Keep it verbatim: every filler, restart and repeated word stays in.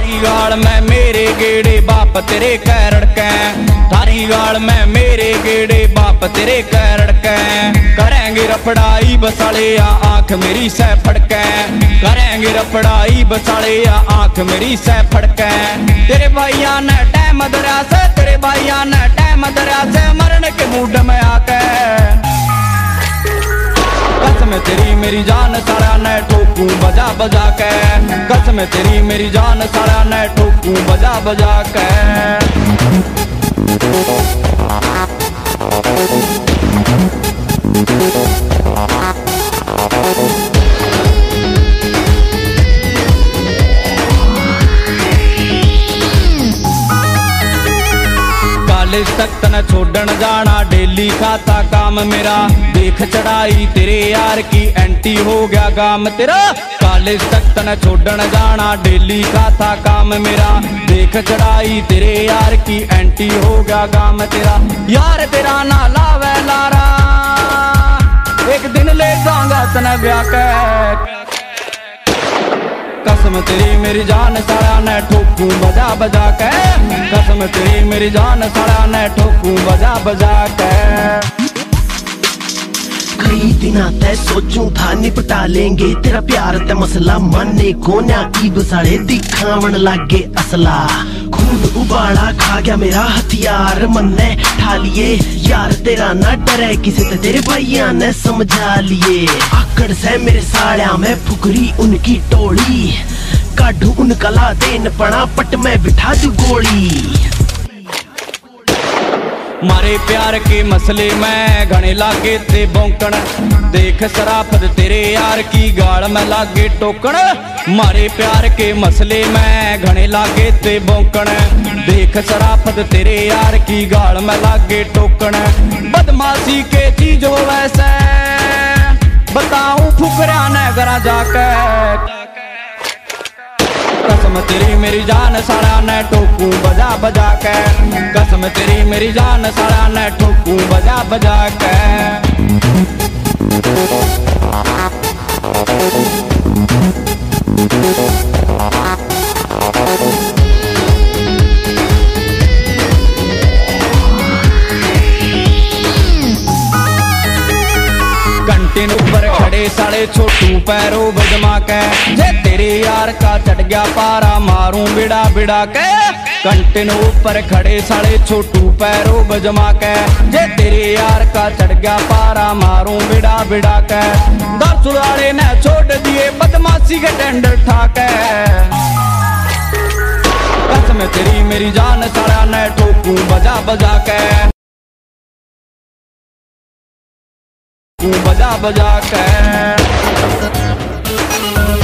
थारी गाल में मेरे गेड़े बाप तेरे कैरड़के, थारी गाल में मेरे गेड़े बाप तेरे कैरड़के। करेंगे रफड़ाई बसाले या आंख मेरी सह फड़के, करेंगे रफड़ाई बसाले या आंख मेरी सह फड़के। तेरे भाइया ने टाइम दरिया से, तेरे भाइया ने टाइम दरिया से मरने के मूड में आके। कसम तेरी मेरी जान सारा ने ठोकू बजा बजा के, कसम तेरी मेरी जान सारा ने ठोकू बजा बजा के। कॉलेज तक तना छोड़न जाना डेली खाता काम मेरा, देख चढ़ाई तेरे यार की एंटी हो गया गाम तेरा। कॉलेज तक तना छोड़न जाना डेली खाता काम मेरा, देख चढ़ाई तेरे यार की एंटी हो गया गाम तेरा। यार तेरा ना लावे लारा, एक दिन ले जाऊंगा तना ब्याह के। कसम तेरी मेरी जान सारा ने ठोकू बजा बजा के, कसम तेरी मेरी जान सारा ने ठोकू बजा बजा के। कई दिना तय सोचूं था निपटा लेंगे तेरा प्यार ते मसला, माने कोन्या की बसाड़े दिखावन लागे असला। खून उबाला खा गया मेरा हथियार, मन ने ठा लिए यार तेरा ना डरे किसी ते तेरे भैया ने समझा लिए। आकड़ से मेरे साड़िया में फुकरी उनकी टोली, काढू उनका ला देन पड़ा पट में बिठा दू गोली। मारे प्यार के मसले में घने लागे ते बौंकण, देख शराफत तेरे यार की गाल में लागे टोकण। मारे प्यार के मसले में घने लागे ते बौंकण, देख शराफत तेरे यार की गाल में लागे टोकण। बदमाशी के चीज हो वैसे बताऊं फुकरा ने घरा जाके। कसम तेरी मेरी जान सारा ने ठोकू बजा बजा के, कसम तेरी मेरी जान सारा ने ठोकू बजा बजा के। कंटेन ऊपर खड़े साले छोटू पैरों बजमा के, जे तेरे यार का चढ़ गया पारा मारूं बिड़ा बिड़ा के। कंटेन ऊपर खड़े साले छोटू पैरों बजमा के, जे तेरे यार का चढ़ गया पारा मारूं बिड़ा बिड़ा के। दस वाले ने छोड़ दिए बदमाशी के टेंडर ठाके, कसम तेरी मेरी जान सारा ने ठोकू बजा बजा के, बजा बजा के।